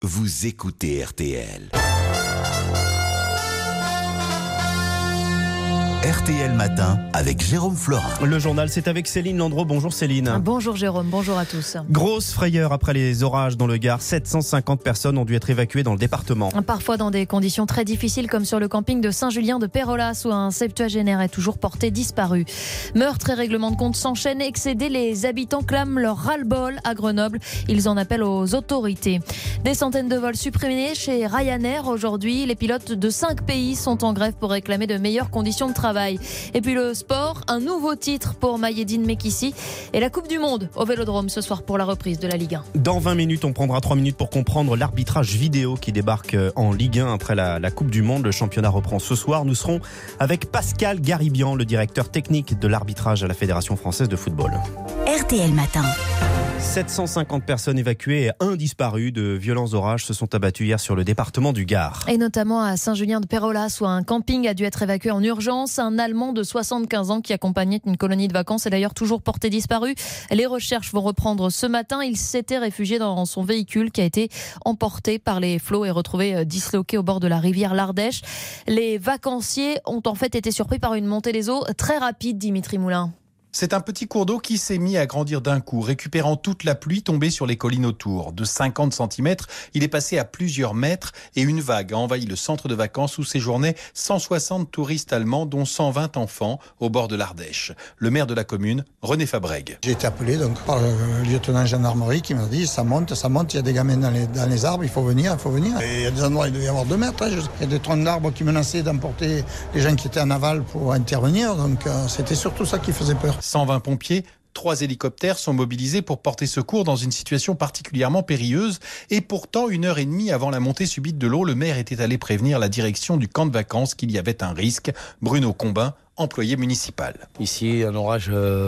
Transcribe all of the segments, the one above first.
vous écoutez RTL. RTL Matin avec Jérôme Florin. Le journal, c'est avec Céline Landreau. Bonjour Céline. Bonjour Jérôme, bonjour à tous. Grosse frayeur après les orages dans le Gard. 750 personnes ont dû être évacuées dans le département. Parfois dans des conditions très difficiles, comme sur le camping de Saint-Julien-de-Pérolas où un septuagénaire est toujours porté disparu. Meurtres et règlements de compte s'enchaînent. Excédés, les habitants clament leur ras-le-bol à Grenoble. Ils en appellent aux autorités. Des centaines de vols supprimés chez Ryanair aujourd'hui. Les pilotes de 5 pays sont en grève pour réclamer de meilleures conditions de travail. Et puis le sport, un nouveau titre pour Mayedine Mekissi et la Coupe du Monde au Vélodrome ce soir pour la reprise de la Ligue 1. Dans 20 minutes, on prendra 3 minutes pour comprendre l'arbitrage vidéo qui débarque en Ligue 1 après la Coupe du Monde. Le championnat reprend ce soir. Nous serons avec Pascal Garibian, le directeur technique de l'arbitrage à la Fédération française de football. RTL Matin. 750 personnes évacuées et 1 disparu. De violents orages se sont abattus hier sur le département du Gard. Et notamment à Saint-Julien-de-Pérolas où un camping a dû être évacué en urgence. Un Allemand de 75 ans qui accompagnait une colonie de vacances est d'ailleurs toujours porté disparu. Les recherches vont reprendre ce matin. Il s'était réfugié dans son véhicule qui a été emporté par les flots et retrouvé disloqué au bord de la rivière l'Ardèche. Les vacanciers ont en fait été surpris par une montée des eaux très rapide, Dimitri Moulin. C'est un petit cours d'eau qui s'est mis à grandir d'un coup, récupérant toute la pluie tombée sur les collines autour. De 50 cm, il est passé à plusieurs mètres et une vague a envahi le centre de vacances où séjournaient 160 touristes allemands, dont 120 enfants, au bord de l'Ardèche. Le maire de la commune, René Fabrègue. J'ai été appelé par le lieutenant de gendarmerie qui m'a dit ça monte, il y a des gamins dans les arbres, il faut venir. Et il y a des endroits, il devait y avoir 2 mètres. Il y a des troncs d'arbres qui menaçaient d'emporter les gens qui étaient en aval pour intervenir. Donc c'était surtout ça qui faisait peur. 120 pompiers, 3 hélicoptères sont mobilisés pour porter secours dans une situation particulièrement périlleuse. Et pourtant, 1h30 avant la montée subite de l'eau, le maire était allé prévenir la direction du camp de vacances qu'il y avait un risque. Bruno Combin, employé municipal. Ici, un orage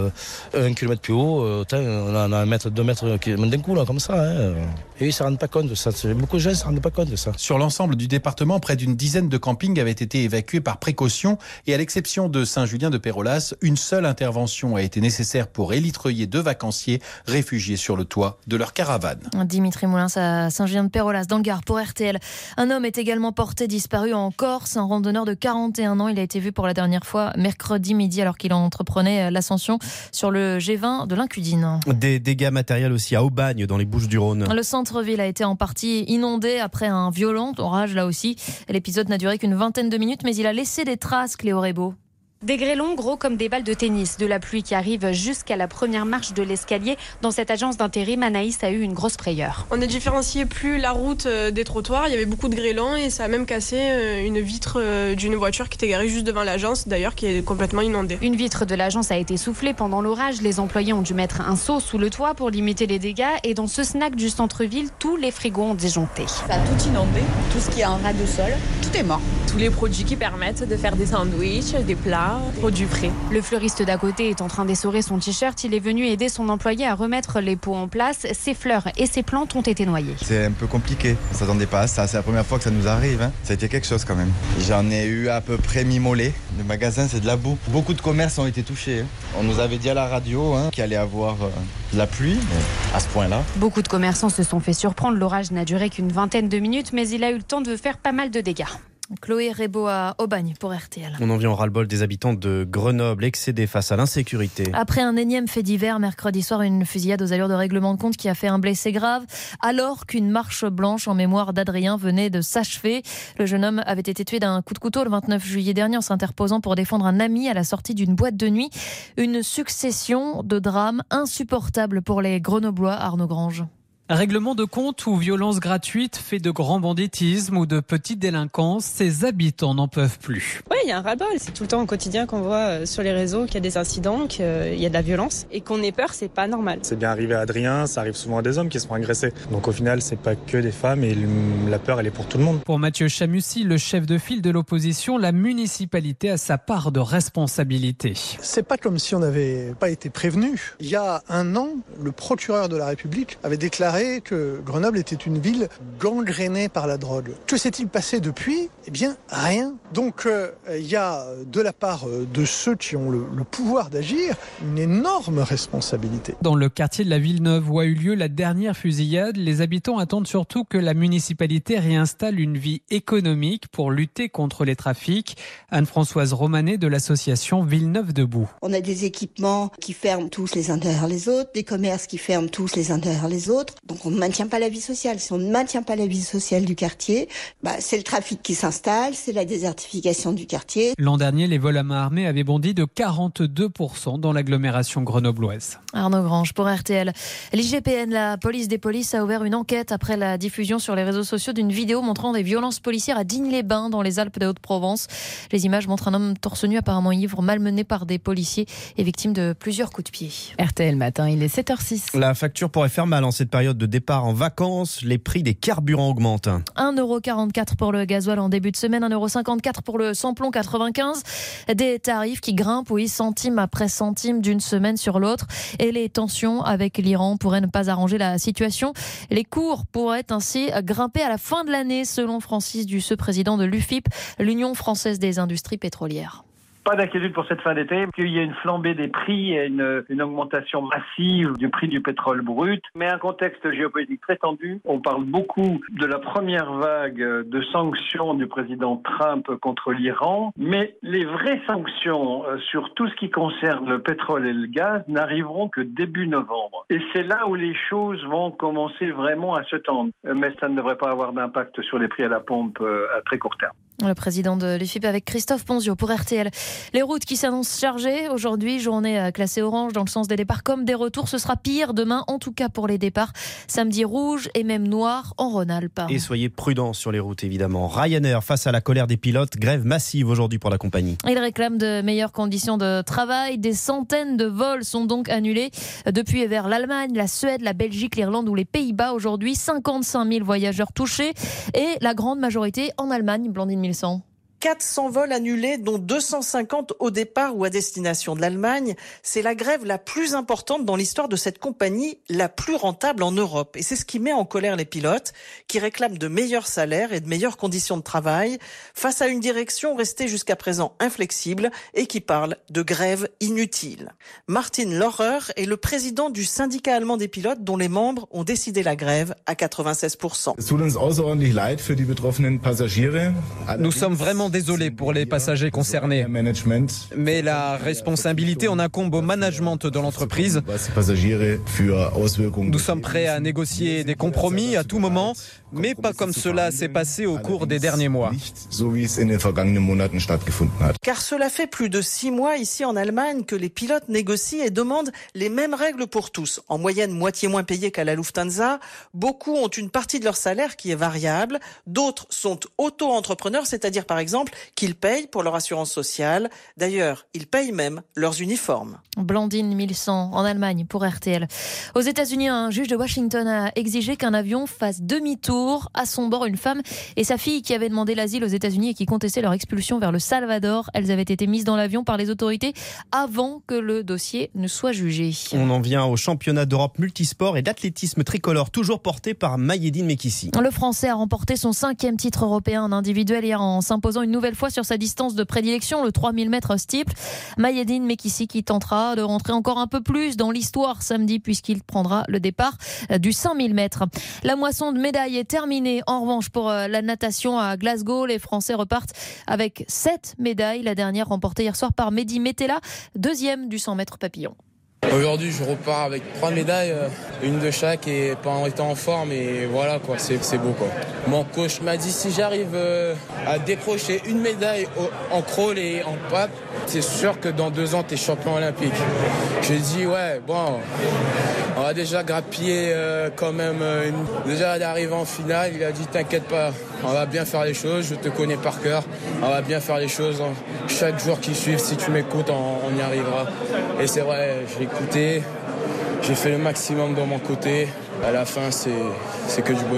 1 kilomètre plus haut, on a 1 mètre, 2 mètres qui montent d'un coup, là, comme ça. Et ils ne se rendent pas compte de ça. Beaucoup de gens ne se rendent pas compte de ça. Sur l'ensemble du département, près d'une dizaine de campings avaient été évacués par précaution. Et à l'exception de Saint-Julien-de-Pérolas, une seule intervention a été nécessaire pour élitreiller 2 vacanciers réfugiés sur le toit de leur caravane. Dimitri Moulin à Saint-Julien-de-Pérolas, dans le Gard, pour RTL. Un homme est également porté disparu en Corse, un randonneur de 41 ans. Il a été vu pour la dernière fois mercredi midi alors qu'il entreprenait l'ascension sur le G20 de l'Incudine. Des dégâts matériels aussi à Aubagne dans les Bouches-du-Rhône. Le centre-ville a été en partie inondé après un violent orage là aussi. L'épisode n'a duré qu'une vingtaine de minutes mais il a laissé des traces, Cléo Rebaud. Des grêlons gros comme des balles de tennis, de la pluie qui arrive jusqu'à la première marche de l'escalier. Dans cette agence d'intérim, Anaïs a eu une grosse frayeur. On ne différenciait plus la route des trottoirs, il y avait beaucoup de grêlons et ça a même cassé une vitre d'une voiture qui était garée juste devant l'agence, d'ailleurs qui est complètement inondée. Une vitre de l'agence a été soufflée pendant l'orage. Les employés ont dû mettre un seau sous le toit pour limiter les dégâts. Et dans ce snack du centre-ville, tous les frigos ont disjoncté. Ça a tout inondé, tout ce qui est en ras de sol, tout est mort. Tous les produits qui permettent de faire des sandwichs, des plats, produits frais. Le fleuriste d'à côté est en train d'essorer son t-shirt. Il est venu aider son employé à remettre les pots en place. Ses fleurs et ses plantes ont été noyées. C'est un peu compliqué, on ne s'attendait pas à ça. C'est la première fois que ça nous arrive. Ça a été quelque chose quand même. J'en ai eu à peu près mi-mollet. Le magasin, c'est de la boue. Beaucoup de commerces ont été touchés. On nous avait dit à la radio qu'il allait avoir de la pluie, mais à ce point-là. Beaucoup de commerçants se sont fait surprendre. L'orage n'a duré qu'une vingtaine de minutes, mais il a eu le temps de faire pas mal de dégâts. Chloé Rebaud à Aubagne pour RTL. On en vient au ras-le-bol des habitants de Grenoble, excédés face à l'insécurité. Après un énième fait divers, mercredi soir, une fusillade aux allures de règlement de compte qui a fait un blessé grave, alors qu'une marche blanche en mémoire d'Adrien venait de s'achever. Le jeune homme avait été tué d'un coup de couteau le 29 juillet dernier en s'interposant pour défendre un ami à la sortie d'une boîte de nuit. Une succession de drames insupportables pour les Grenoblois, Arnaud Grange. Règlement de compte ou violence gratuite, fait de grand banditisme ou de petite délinquance, ces habitants n'en peuvent plus. Oui, il y a un ras-le-bol. C'est tout le temps au quotidien qu'on voit sur les réseaux qu'il y a des incidents, qu'il y a de la violence. Et qu'on ait peur, c'est pas normal. C'est bien arrivé à Adrien, ça arrive souvent à des hommes qui se font agresser. Donc au final, c'est pas que des femmes et la peur, elle est pour tout le monde. Pour Mathieu Chamussy, le chef de file de l'opposition, la municipalité a sa part de responsabilité. C'est pas comme si on n'avait pas été prévenu. Il y a 1 an, le procureur de la République avait déclaré déclaré que Grenoble était une ville gangrénée par la drogue. Que s'est-il passé depuis ? Eh bien, rien. Donc, il y a de la part de ceux qui ont le pouvoir d'agir une énorme responsabilité. Dans le quartier de la Villeneuve où a eu lieu la dernière fusillade, les habitants attendent surtout que la municipalité réinstalle une vie économique pour lutter contre les trafics. Anne-Françoise Romanet de l'association Villeneuve Debout. On a des équipements qui ferment tous les uns derrière les autres, des commerces qui ferment tous les uns derrière les autres. Donc on ne maintient pas la vie sociale. Si on ne maintient pas la vie sociale du quartier, c'est le trafic qui s'installe, c'est la désertification du quartier. L'an dernier, les vols à main armée avaient bondi de 42% dans l'agglomération grenobloise. Arnaud Grange pour RTL. L'IGPN, la police des polices, a ouvert une enquête après la diffusion sur les réseaux sociaux d'une vidéo montrant des violences policières à Digne-les-Bains dans les Alpes de Haute-Provence. Les images montrent un homme torse nu apparemment ivre, malmené par des policiers et victime de plusieurs coups de pied. RTL Matin, il est 7h06. La facture pourrait faire mal en cette période de départ en vacances. Les prix des carburants augmentent. 1,44€ pour le gasoil en début de semaine, 1,54€ pour le samplon 95. Des tarifs qui grimpent, oui, centime après centime d'une semaine sur l'autre. Et les tensions avec l'Iran pourraient ne pas arranger la situation. Les cours pourraient ainsi grimper à la fin de l'année, selon Francis Dusseux, président de l'UFIP, l'Union française des industries pétrolières. Pas d'inquiétude pour cette fin d'été, qu'il y ait une flambée des prix et une augmentation massive du prix du pétrole brut, mais un contexte géopolitique très tendu. On parle beaucoup de la première vague de sanctions du président Trump contre l'Iran, mais les vraies sanctions sur tout ce qui concerne le pétrole et le gaz n'arriveront que début novembre. Et c'est là où les choses vont commencer vraiment à se tendre. Mais ça ne devrait pas avoir d'impact sur les prix à la pompe à très court terme. Le président de l'UFIP avec Christophe Ponzio pour RTL. Les routes qui s'annoncent chargées aujourd'hui, journée classée orange dans le sens des départs comme des retours. Ce sera pire demain, en tout cas pour les départs. Samedi rouge et même noir en Rhône-Alpes. Et soyez prudents sur les routes évidemment. Ryanair face à la colère des pilotes, grève massive aujourd'hui pour la compagnie. Ils réclament de meilleures conditions de travail. Des centaines de vols sont donc annulés depuis et vers l'Allemagne, la Suède, la Belgique, l'Irlande ou les Pays-Bas. Aujourd'hui, 55 000 voyageurs touchés et la grande majorité en Allemagne. Blandine 400 vols annulés, dont 250 au départ ou à destination de l'Allemagne. C'est la grève la plus importante dans l'histoire de cette compagnie, la plus rentable en Europe. Et c'est ce qui met en colère les pilotes, qui réclament de meilleurs salaires et de meilleures conditions de travail, face à une direction restée jusqu'à présent inflexible et qui parle de grève inutile. Martin Locher est le président du syndicat allemand des pilotes, dont les membres ont décidé la grève à 96%. Nous sommes vraiment désolé pour les passagers concernés. Mais la responsabilité en incombe au management de l'entreprise. Nous sommes prêts à négocier des compromis à tout moment, mais pas comme cela s'est passé au cours des derniers mois. Car cela fait plus de 6 mois ici en Allemagne que les pilotes négocient et demandent les mêmes règles pour tous. En moyenne, moitié moins payés qu'à la Lufthansa. Beaucoup ont une partie de leur salaire qui est variable. D'autres sont auto-entrepreneurs, c'est-à-dire par exemple qu'ils payent pour leur assurance sociale. D'ailleurs, ils payent même leurs uniformes. Blandine 1100 en Allemagne pour RTL. Aux États-Unis, un juge de Washington a exigé qu'un avion fasse demi-tour. À son bord, une femme et sa fille qui avaient demandé l'asile aux États-Unis et qui contestaient leur expulsion vers le Salvador. Elles avaient été mises dans l'avion par les autorités avant que le dossier ne soit jugé. On en vient au championnat d'Europe multisport et d'athlétisme tricolore, toujours porté par Mayedine Mekissi. Le Français a remporté son 5e titre européen en individuel hier en s'imposant une nouvelle fois sur sa distance de prédilection, le 3000 mètres steeple. Mayedine Mekissi qui tentera de rentrer encore un peu plus dans l'histoire samedi puisqu'il prendra le départ du 5000 mètres. La moisson de médailles est terminée. En revanche, pour la natation à Glasgow, les Français repartent avec 7 médailles. La dernière remportée hier soir par Mehdi Metella, 2e du 100 mètres papillon. Aujourd'hui, je repars avec 3 médailles, une de chaque et pas en étant en forme et voilà quoi, c'est beau quoi. Mon coach m'a dit si j'arrive à décrocher une médaille en crawl et en pape, c'est sûr que dans 2 ans t'es champion olympique. J'ai dit ouais bon, on va déjà grappiller quand même déjà d'arriver en finale. Il a dit t'inquiète pas, on va bien faire les choses, je te connais par cœur, on va bien faire les choses. Chaque jour qui suit, si tu m'écoutes, on y arrivera. Et c'est vrai, j'ai écouté, j'ai fait le maximum de mon côté. À la fin, c'est que du bonheur.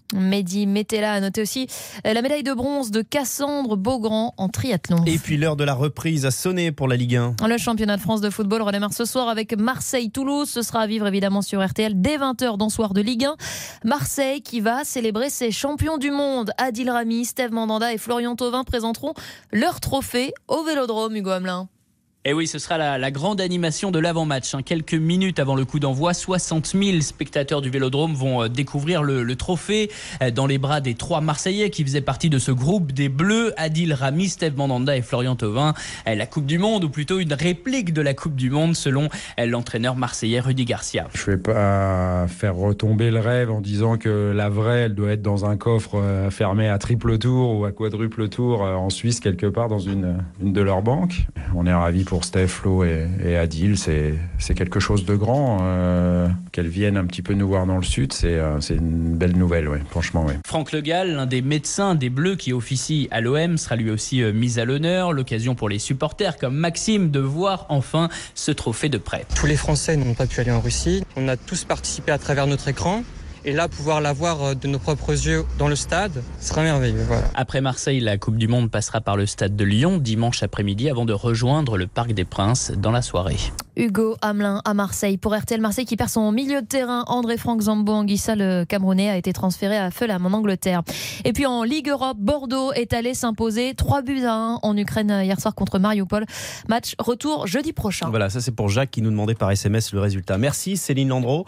Mehdi Metella a noté aussi la médaille de bronze de Cassandre Beaugrand en triathlon. Et puis l'heure de la reprise a sonné pour la Ligue 1. Le championnat de France de football redémarre ce soir avec Marseille-Toulouse. Ce sera à vivre évidemment sur RTL dès 20h dans Soir de Ligue 1. Marseille qui va célébrer ses champions du monde. Adil Rami, Steve Mandanda et Florian Thauvin présenteront leur trophée au Vélodrome, Hugo Hamelin. Et oui, ce sera la grande animation de l'avant-match. Quelques minutes avant le coup d'envoi, 60 000 spectateurs du Vélodrome vont découvrir le trophée dans les bras des 3 Marseillais qui faisaient partie de ce groupe des Bleus, Adil Rami, Steve Mandanda et Florian Thauvin. La Coupe du Monde, ou plutôt une réplique de la Coupe du Monde selon l'entraîneur marseillais Rudy Garcia. Je ne vais pas faire retomber le rêve en disant que la vraie, elle doit être dans un coffre fermé à triple tour ou à quadruple tour en Suisse quelque part dans une de leurs banques. On est ravis pour Steph, Flo et Adil, c'est quelque chose de grand. Qu'elles viennent un petit peu nous voir dans le sud, c'est une belle nouvelle, ouais, franchement. Ouais. Franck Le Gall, l'un des médecins des Bleus qui officie à l'OM, sera lui aussi mis à l'honneur. L'occasion pour les supporters comme Maxime de voir enfin ce trophée de près. Tous les Français n'ont pas pu aller en Russie. On a tous participé à travers notre écran. Et là, pouvoir la voir de nos propres yeux dans le stade, ce sera merveilleux. Voilà. Après Marseille, la Coupe du Monde passera par le stade de Lyon dimanche après-midi avant de rejoindre le Parc des Princes dans la soirée. Hugo Hamelin à Marseille. Pour RTL Marseille qui perd son milieu de terrain, André-Franck Zambo-Anguissa, le Camerounais, a été transféré à Fulham en Angleterre. Et puis en Ligue Europe, Bordeaux est allé s'imposer 3-1 en Ukraine hier soir contre Mariupol. Match retour jeudi prochain. Voilà, ça c'est pour Jacques qui nous demandait par SMS le résultat. Merci Céline Landreau.